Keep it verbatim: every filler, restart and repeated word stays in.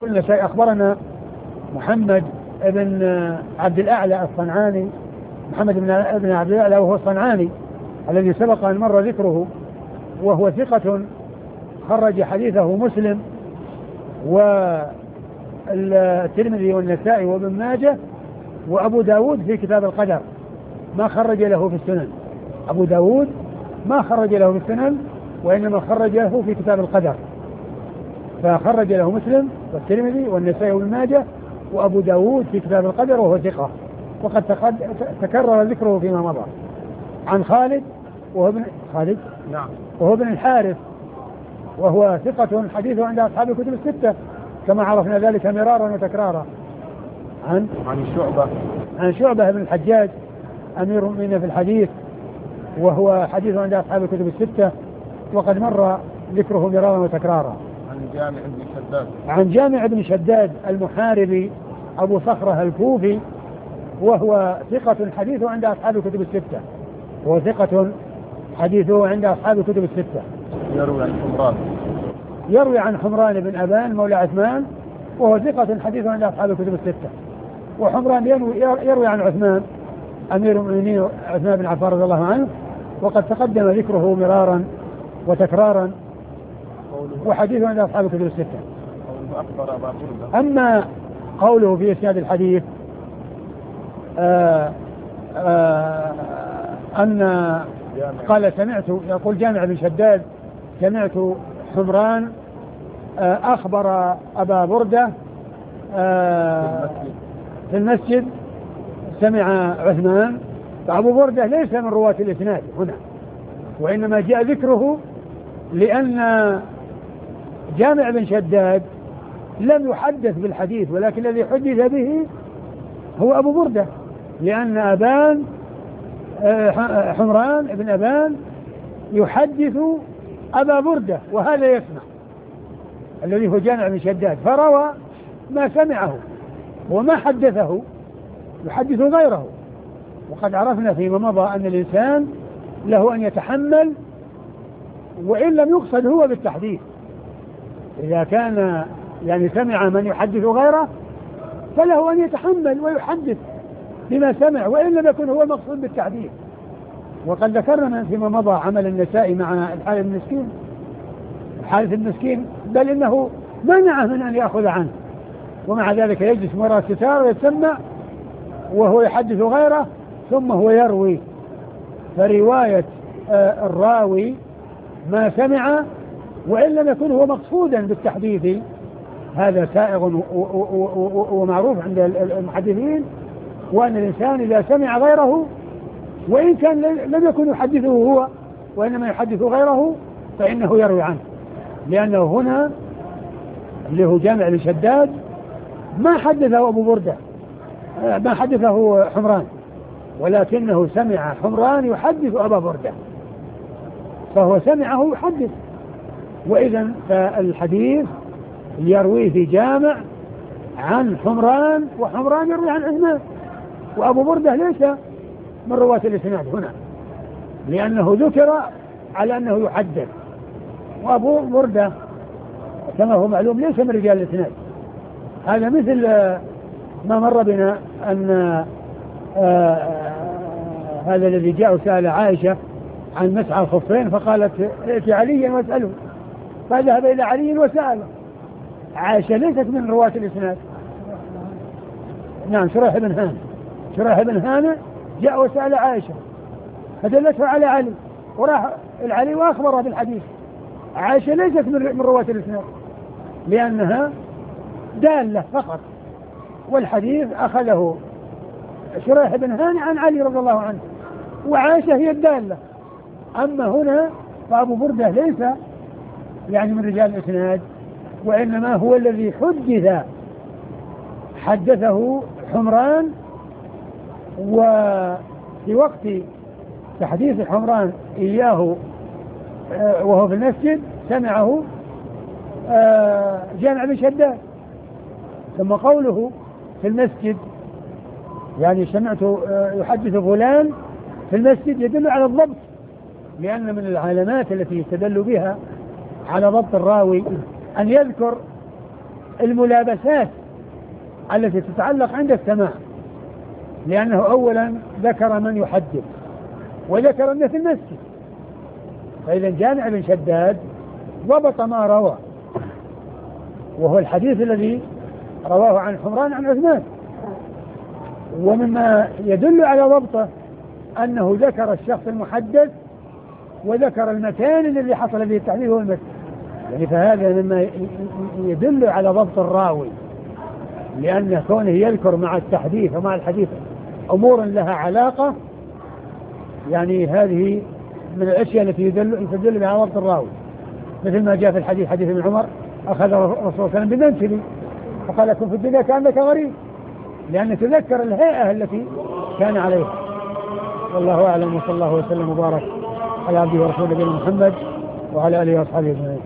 كل شيء. أخبرنا محمد بن عبد الأعلى الصنعاني، محمد بن عبد الأعلى وهو الصنعاني الذي سبق أن مر ذكره، وهو ثقة خرج حديثه مسلم والترمذي والنسائي وابن ماجه وأبو داود في كتاب القدر، ما خرج له في السنن. أبو داود ما خرج له في السنن وإنما خرج له في كتاب القدر، فخرج له مسلم والترمذي والنسائي وابن ماجه وأبو داود في كتاب القدر، وهو ثقة وقد تكرر ذكره فيما مضى. عن خالد وهو ابن خالد نعم وهو ابن الحارث، وهو ثقة حديثه عند أصحاب الكتب الستة كما عرفنا ذلك مرارا وتكرارا. عن عن شعبة عن شعبة بن الحجاج أمير المؤمنين في الحديث، وهو حديثه عند أصحاب الكتب الستة وقد مر ذكره مرارا وتكرارا. عن جامع بن شداد عن جامع بن شداد المحاربي أبو صخرة الكوفي، وهو ثقة حديثه عند أصحاب الكتب الستة وهو ثقة حديثه عند أصحاب الكتب الستة. يروي عن حمران يروي عن حمران بن أبان مولى عثمان، وهو ثقة حديثه عند أصحاب الكتب الستة. وحمران يروي, يروي عن عثمان أمير المؤمنين عثمان بن عفان رضي الله عنه، وقد تقدم ذكره مرارا وتكرارا، وحديثه عند أصحاب الكتب الستة. أخبر أبا بردة. أما قوله في إسناد الحديث آآ آآ أن قال سمعت، يقول جامع بن شداد سمعت حمران أخبر أبا بردة في المسجد سمع عثمان. فأبو بردة ليس من رواة الإسناد هنا، وإنما جاء ذكره لأن جامع بن شداد لم يحدث بالحديث، ولكن الذي حدث به هو أبو بردة، لأن أبان حمران ابن أبان يحدث أبا بردة وهذا يسمع، الذي هو جامع بن شداد، فروى ما سمعه وما حدثه يحدث غيره. وقد عرفنا فيما مضى أن الإنسان له أن يتحمل وإن لم يقصد هو بالتحديث، إذا كان يعني سمع من يحدث غيره فله أن يتحمل ويحدث بما سمع وإن لم يكن هو المقصود بالتحديث. وقد ذكرنا فيما مضى عمل النسائي مع الحارث المسكين الحارث المسكين بل إنه منعه من أن يأخذ عنه، ومع ذلك يجلس وراء الستار ويتسمع وهو يحدث غيره ثم هو يروي. فرواية آه الراوي ما سمع وإن لم يكن هو مقصودا بالتحديث هذا سائغ ومعروف عند المحدثين، وأن الإنسان إذا سمع غيره وإن كان لم يكن يحدثه هو وإنما يحدث غيره فإنه يروي عنه، لأنه هنا اللي هو جامع بن شداد ما حدثه أبو بردة ما حدثه حمران، ولكنه سمع حمران يحدث أبا بردة فهو سمعه يحدث. وإذا فالحديث يرويه جامع عن حمران وحمران يروي عن عثمان، وأبو بردة ليس من رواة الإسناد هنا لأنه ذكر على أنه يحدث، وأبو بردة كما هو معلوم ليس من رجال الإسناد. هذا مثل ما مر بنا أن آآ آآ هذا الذي جاء سأل عائشة عن مسعى الخفين فقالت ائت عليا واسأله، فذهب إلى علي وسأله. عائشة ليست من رواة الإسناد. نعم شريح بن هانئ شريح بن هانئ جاء وسأل عائشة فدلته على علي وراح العلي وأخبره بالحديث. عائشة ليست من رواة الإسناد لأنها دالة فقط، والحديث أخذه شريح بن هانئ عن علي رضي الله عنه، وعائشة هي الدالة. أما هنا فأبو بردة ليس يعني من رجال الإسناد، وإنما هو الذي حدث حدثه حمران، وفي وقت تحديث حمران إياه وهو في المسجد سمعه جامع بن شداد. ثم قوله في المسجد يعني سمعت يحدث فلان في المسجد يدل على الضبط، لأن من العلامات التي يستدل بها على ضبط الراوي أن يذكر الملابسات التي تتعلق عند السماع، لأنه أولا ذكر من يحدث وذكر أنه في المسجد، فإذا جامع بن شداد ضبط ما روى، وهو الحديث الذي رواه عن حمران عن عثمان. ومما يدل على ضبطه أنه ذكر الشخص المحدث وذكر المكان الذي حصل به التحديث هو المسجد، يعني فهذا مما يدل على ضبط الراوي، لأن كونه يذكر مع التحديث ومع الحديث أمور لها علاقة، يعني هذه من الأشياء التي يدل, يدل بها ضبط الراوي، مثل ما جاء في الحديث حديث ابن عمر أخذ الرسول صلى الله عليه وسلم بمنسلي فقال كن في الدنيا كأنك غريب، لأن تذكر الهيئة التي كان عليها. والله أعلم، وصلى الله وسلم وبارك على عبده ورسوله نبينا محمد وعلى آله وأصحابه أجمعين.